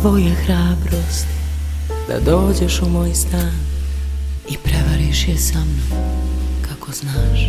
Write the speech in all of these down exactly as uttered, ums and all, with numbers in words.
tvoje hrabrosti da dođeš u moj stan i prevariš je sa mnom kako znaš.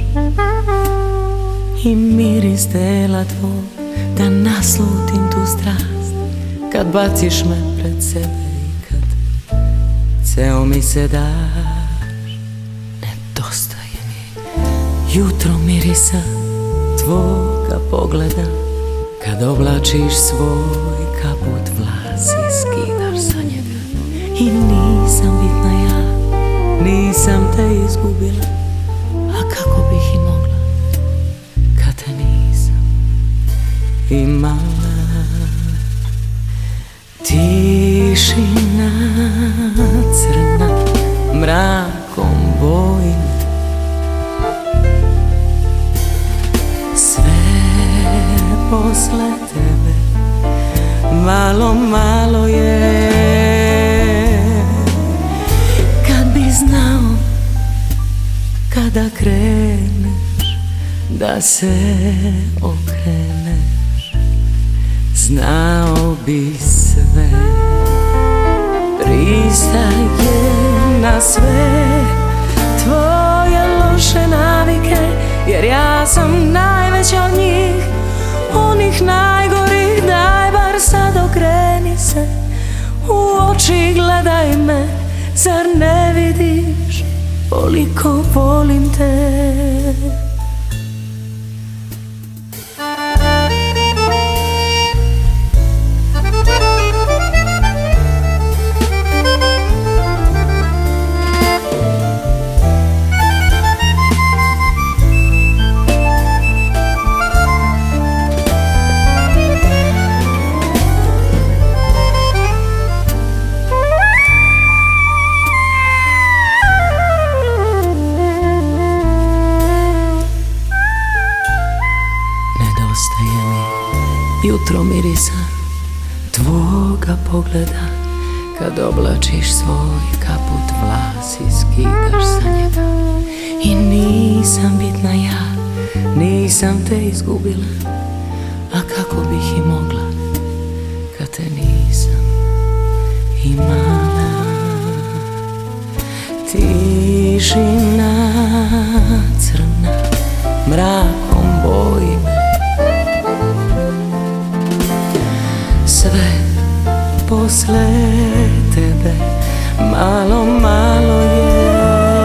I miris tela tvoj da naslutim tu strast kad baciš me pred sebe i kad ceo mi se daš. Nedostaje mi jutro mirisa tvoga pogleda kad oblačiš svoj kaput vlas i skidaš sa njega. I nisam bitna ja, nisam te izgubila, a kako bih i mogla kad te nisam imala. Tišina crna mrakom boji me, sve posle tebe malo, malo je. Kad bi znao kada kreneš da se okreneš, znao bi sve. Pristajem na sve tvoje loše navike, jer ja sam najveća od njih, onih najgorih. Daj bar sad okreni se, u oči gledaj me, zar ne vidiš koliko volim te? Jutro mirisa tvoga pogleda kad oblačiš svoj kaput vlas i skidaš sa njega. I nisam bitna ja, nisam te izgubila, a kako bih i mogla kad te nisam imala. Tišina crna mrakom boji me, sve posle tebe malo, malo je.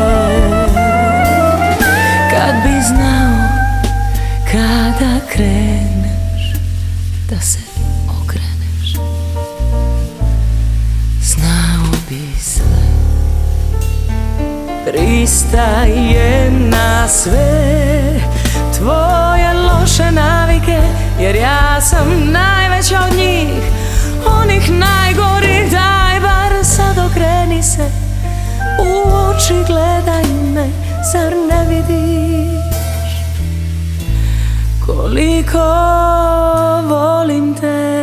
Kad bi znao kada kreneš da se okreneš, znao bi sve. Pristajem na sve tvoje loše navike, jer ja sam najveća od njih, onih najgorih. Daj bar sad okreni se, u oči gledaj me, zar ne vidiš koliko volim te?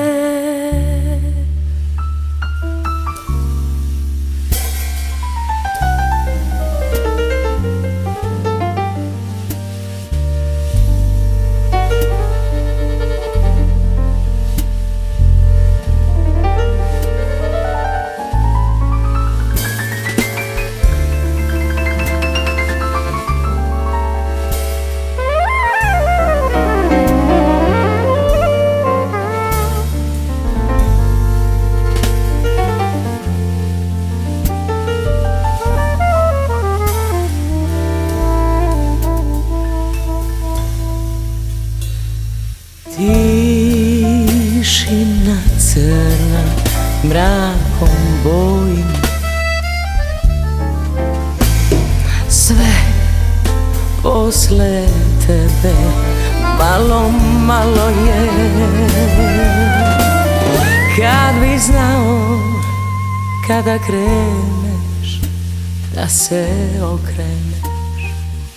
Tišina crna mrakom boji me, sve posle tebe malo, malo je. Kad bi znao kada kreneš da se okreneš,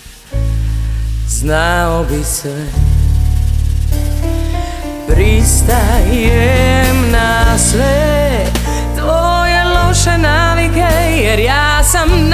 znao bi sve. Pristajem na sve tvoje loše navike, jer ja sam